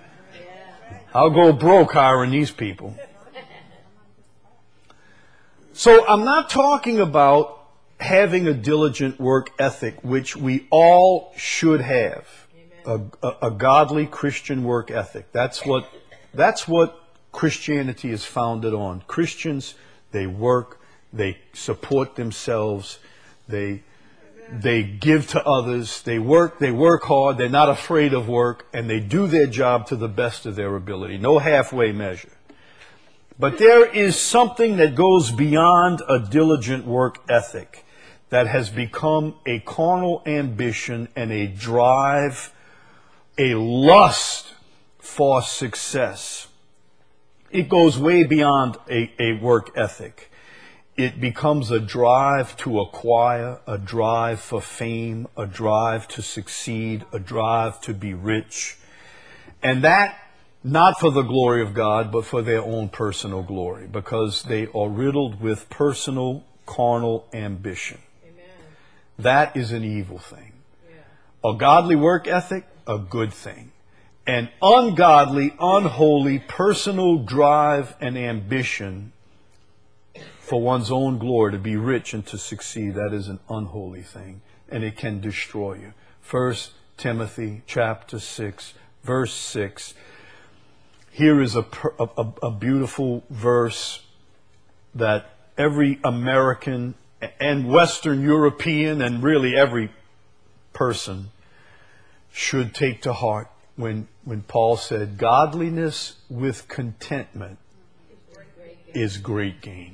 I'll go broke hiring these people. So I'm not talking about having a diligent work ethic, which we all should have. A, a, a godly Christian work ethic. That's what, that's what Christianity is founded on. Christians, they work, they support themselves, they, they give to others, they work, they work hard, they're not afraid of work, and they do their job to the best of their ability. No halfway measure. But there is something that goes beyond a diligent work ethic that has become a carnal ambition and a drive, a lust for success. It goes way beyond a, a work ethic. It becomes a drive to acquire, a drive for fame, a drive to succeed, a drive to be rich. And that, not for the glory of God, but for their own personal glory, because they are riddled with personal, carnal ambition. Amen. That is an evil thing. Yeah. A godly work ethic, a good thing. An ungodly, unholy, personal drive and ambition for one's own glory, to be rich and to succeed, that is an unholy thing, and it can destroy you. First Timothy chapter six, verse six. Here is a, a, a beautiful verse that every American and Western European and really every person should take to heart when, when Paul said, godliness with contentment is great gain.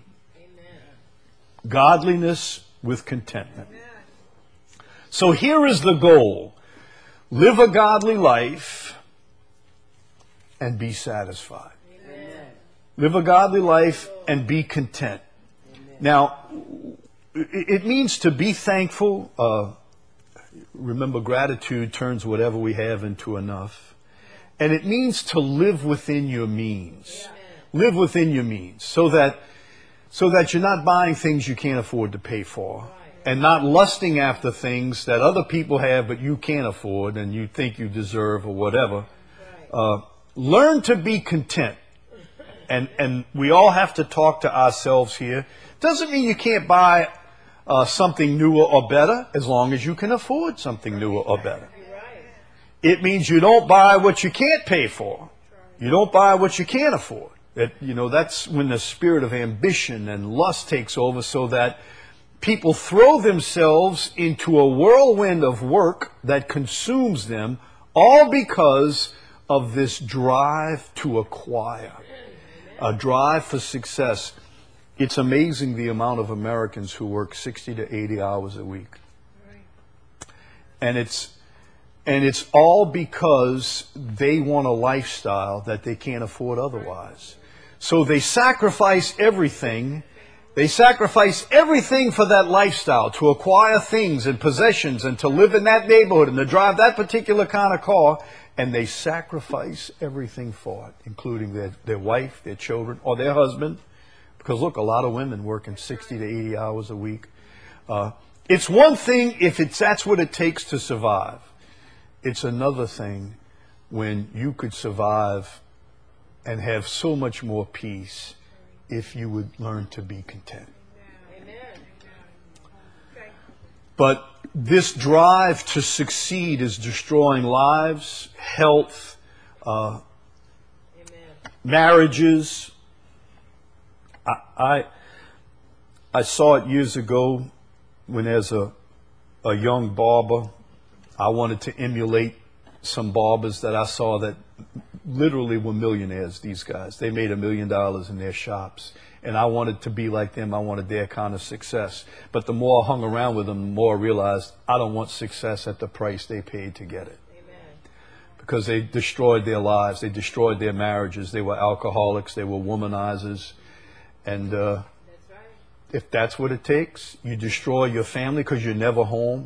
Godliness with contentment. So here is the goal. Live a godly life and be satisfied. Amen. Live a godly life and be content. Amen. Now, it means to be thankful. Uh, remember, gratitude turns whatever we have into enough. And it means to live within your means. Amen. Live within your means so that So that you're not buying things you can't afford to pay for. And not lusting after things that other people have but you can't afford and you think you deserve or whatever. Uh, learn to be content. And and we all have to talk to ourselves here. Doesn't mean you can't buy uh, something newer or better as long as you can afford something newer or better. It means you don't buy what you can't pay for. You don't buy what you can't afford. That, you know, that's when the spirit of ambition and lust takes over, so that people throw themselves into a whirlwind of work that consumes them, all because of this drive to acquire, a drive for success. It's amazing the amount of Americans who work sixty to eighty hours a week. And it's And it's all because they want a lifestyle that they can't afford otherwise. So they sacrifice everything. They sacrifice everything for that lifestyle, to acquire things and possessions and to live in that neighborhood and to drive that particular kind of car. And they sacrifice everything for it, including their, their wife, their children, or their husband. Because look, a lot of women working sixty to eighty hours a week. Uh, it's one thing if it's that's what it takes to survive. It's another thing when you could survive and have so much more peace if you would learn to be content. Amen. But this drive to succeed is destroying lives, health, uh, marriages. I, I I saw it years ago when, as a a young barber, I wanted to emulate some barbers that I saw that literally were millionaires, these guys. They made a million dollars in their shops. And I wanted to be like them. I wanted their kind of success. But the more I hung around with them, the more I realized I don't want success at the price they paid to get it. Amen. Because they destroyed their lives. They destroyed their marriages. They were alcoholics. They were womanizers. And uh, that's right. If that's what it takes, you destroy your family because you're never home.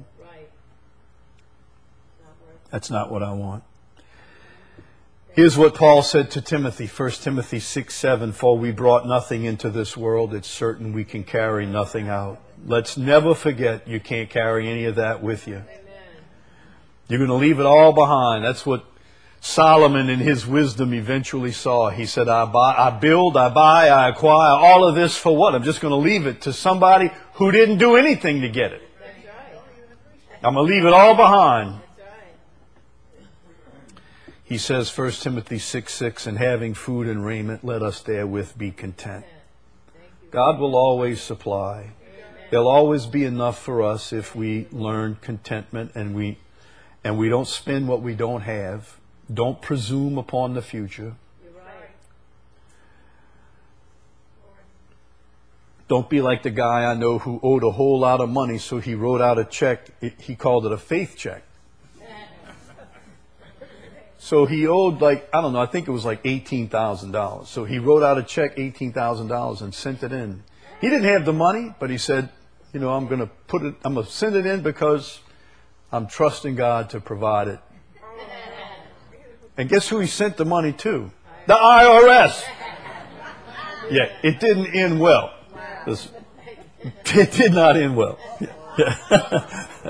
That's not what I want. Here's what Paul said to Timothy, First Timothy six seven, for we brought nothing into this world, it's certain we can carry nothing out. Let's never forget you can't carry any of that with you. Amen. You're going to leave it all behind. That's what Solomon in his wisdom eventually saw. He said, I buy, I build, I buy, I acquire all of this for what? I'm just going to leave it to somebody who didn't do anything to get it.
That's right.
I'm going to leave it all behind.
That's right.
He says, First Timothy six six, and having food and raiment, let us therewith be content. God will always supply. There'll always be enough for us if we learn contentment and we and we don't spend what we don't have. Don't presume upon the future.
You're right.
Don't be like the guy I know who owed a whole lot of money, so he wrote out a check. He called it a faith check. So he owed like, I don't know, I think it was like eighteen thousand dollars. So he wrote out a check, eighteen thousand dollars, and sent it in. He didn't have the money, but he said, you know, I'm going to put it, I'm going to send it in because I'm trusting God to provide it. And guess who he sent the money to? The I R S. Yeah, it didn't end well. This- It did not end well. Yeah.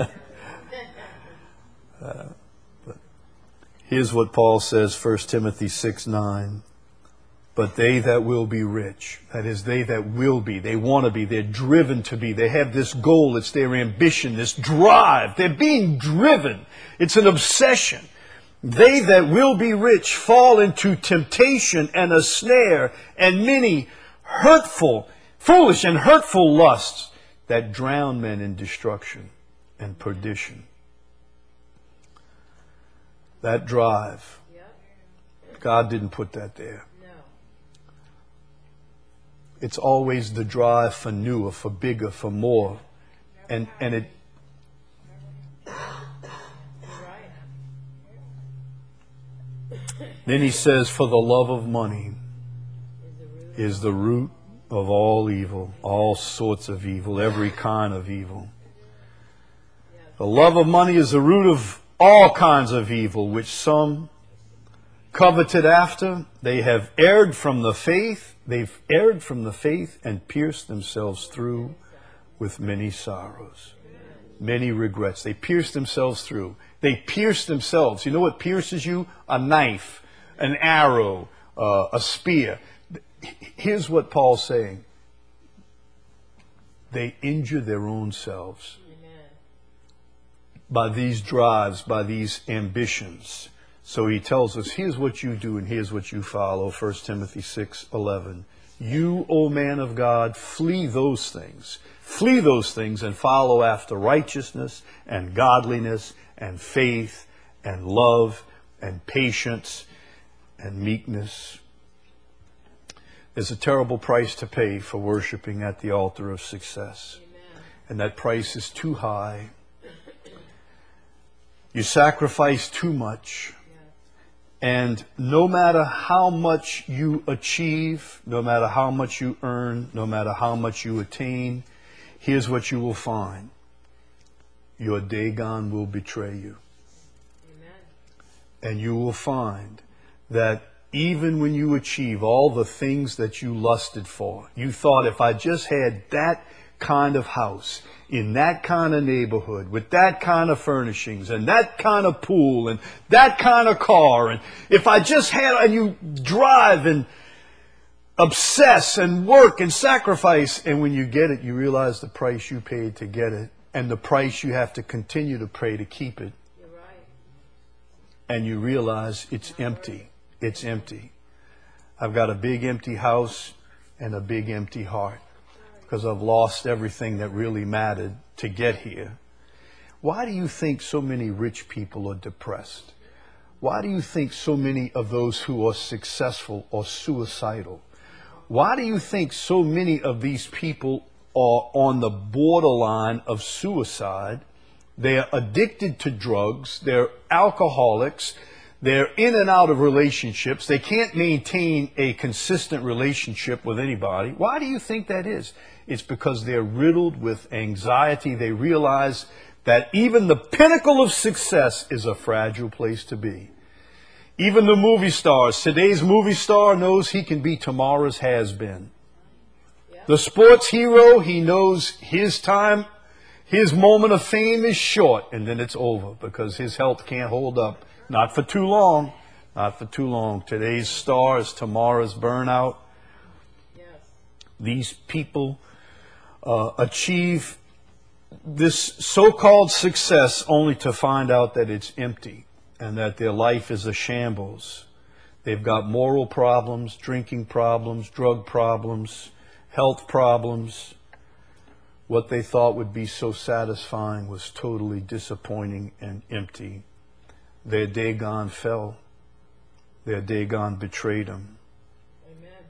uh, but here's what Paul says, First Timothy six nine. But they that will be rich, that is, they that will be, they want to be, they're driven to be, they have this goal, it's their ambition, this drive, they're being driven, it's an obsession. They that will be rich fall into temptation and a snare and many hurtful, foolish and hurtful lusts that drown men in destruction and perdition. That drive, God didn't put that there. It's always the drive for newer, for bigger, for more. And and it then he says, for the love of money is the root of all evil, all sorts of evil, every kind of evil. The love of money is the root of all kinds of evil, which some coveted after. They have erred from the faith. They've erred from the faith and pierced themselves through with many sorrows, many regrets. They pierced themselves through. They pierced themselves. You know what pierces you? A knife, an arrow, uh, a spear. Here's what Paul's saying. They injure their own selves by these drives, by these ambitions. So he tells us, here's what you do and here's what you follow. First Timothy six eleven. You, O man of God, flee those things. Flee those things and follow after righteousness and godliness and faith and love and patience and meekness. There's a terrible price to pay for worshiping at the altar of success. Amen. And that price is too high. You sacrifice too much. And no matter how much you achieve, no matter how much you earn, no matter how much you attain, here's what you will find. Your Dagon will betray you. Amen. And you will find that even when you achieve all the things that you lusted for, you thought, if I just had that kind of house, in that kind of neighborhood, with that kind of furnishings, and that kind of pool, and that kind of car, and if I just had, and you drive and obsess and work and sacrifice, and when you get it, you realize the price you paid to get it, and the price you have to continue to pay to keep it. You're right. And you realize it's empty. It's empty. I've got a big empty house and a big empty heart, because I've lost everything that really mattered to get here. Why do you think so many rich people are depressed? Why do you think so many of those who are successful are suicidal? Why do you think so many of these people are on the borderline of suicide? They're addicted to drugs. They're alcoholics. They're in and out of relationships. They can't maintain a consistent relationship with anybody. Why do you think that is? It's because they're riddled with anxiety. They realize that even the pinnacle of success is a fragile place to be. Even the movie stars, today's movie star knows he can be tomorrow's has-been. Yeah. The sports hero, he knows his time, his moment of fame is short, and then it's over because his health can't hold up. Not for too long. Not for too long. Today's star is tomorrow's burnout.
Yes.
These people uh, achieve this so-called success only to find out that it's empty and that their life is a shambles. They've got moral problems, drinking problems, drug problems, health problems. What they thought would be so satisfying was totally disappointing and empty. Their Dagon fell. Their Dagon betrayed them.
Amen.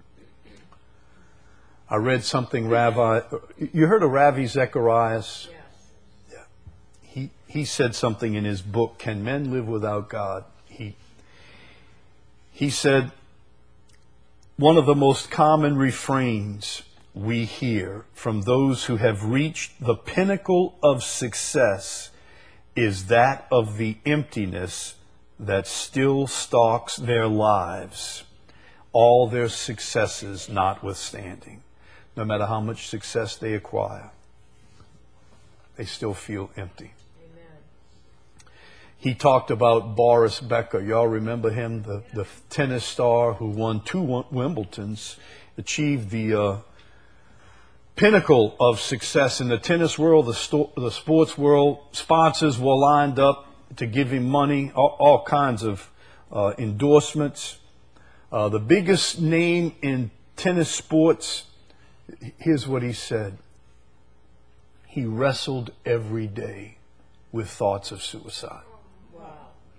I read something, Rabbi. You heard of Ravi Zacharias?
Yes.
He he said something in his book, Can Men Live Without God? He he said, one of the most common refrains we hear from those who have reached the pinnacle of success is that of the emptiness that still stalks their lives, all their successes notwithstanding. No matter how much success they acquire, they still feel empty.
Amen.
He talked about Boris Becker. Y'all remember him, the, the tennis star who won two Wimbledons, achieved the uh, pinnacle of success in the tennis world, the, sto- the sports world. Sponsors were lined up to give him money, all, all kinds of uh, endorsements. Uh, the biggest name in tennis sports, here's what he said. He wrestled every day with thoughts of suicide.
Wow.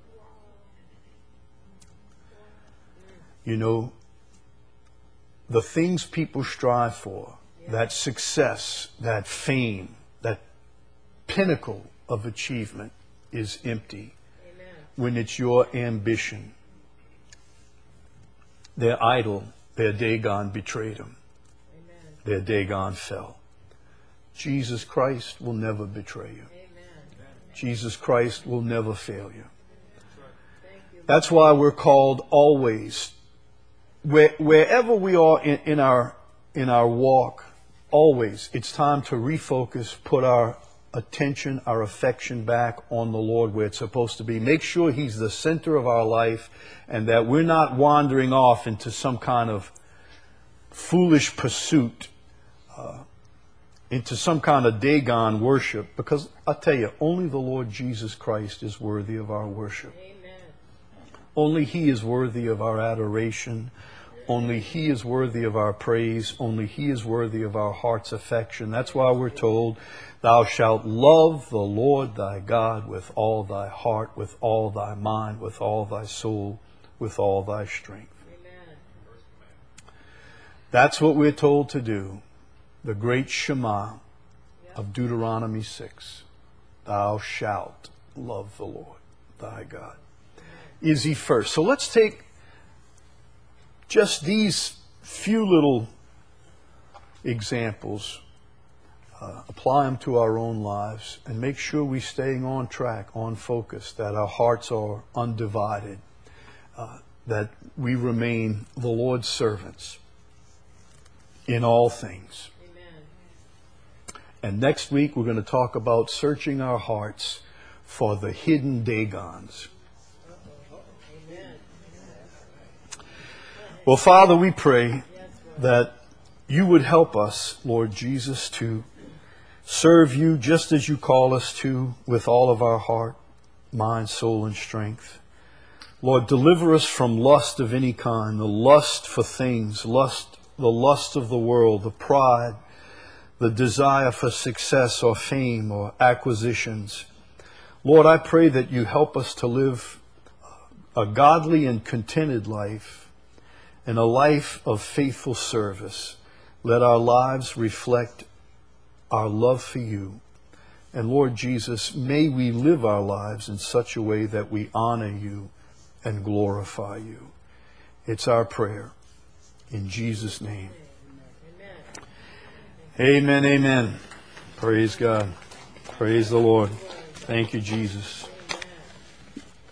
You know, the things people strive for, that success, that fame, that pinnacle of achievement is empty.
Amen.
When it's your ambition. Their idol, their Dagon betrayed them.
Amen.
Their Dagon fell. Jesus Christ will never betray you.
Amen.
Jesus Christ will never fail you.
Thank you.
That's why we're called always, where, wherever we are in, in our in our walk, always, it's time to refocus, put our attention, our affection back on the Lord where it's supposed to be. Make sure He's the center of our life and that we're not wandering off into some kind of foolish pursuit, uh, into some kind of Dagon worship. Because I tell you, only the Lord Jesus Christ is worthy of our worship.
Amen.
Only He is worthy of our adoration. Only He is worthy of our praise. Only He is worthy of our heart's affection. That's why we're told, thou shalt love the Lord thy God with all thy heart, with all thy mind, with all thy soul, with all thy strength.
Amen.
That's what we're told to do. The great Shema of Deuteronomy six. Thou shalt love the Lord thy God. Is He first? So let's take just these few little examples, uh, apply them to our own lives, and make sure we're staying on track, on focus, that our hearts are undivided, uh, that we remain the Lord's servants in all things.
Amen.
And next week we're going to talk about searching our hearts for the hidden Dagons.
Amen.
Well, Father, we pray that you would help us, Lord Jesus, to serve you just as you call us to with all of our heart, mind, soul, and strength. Lord, deliver us from lust of any kind, the lust for things, lust, the lust of the world, the pride, the desire for success or fame or acquisitions. Lord, I pray that you help us to live a godly and contented life, and a life of faithful service. Let our lives reflect our love for you. And Lord Jesus, may we live our lives in such a way that we honor you and glorify you. It's our prayer. In Jesus' name. Amen, amen. Praise God. Praise the Lord. Thank you, Jesus.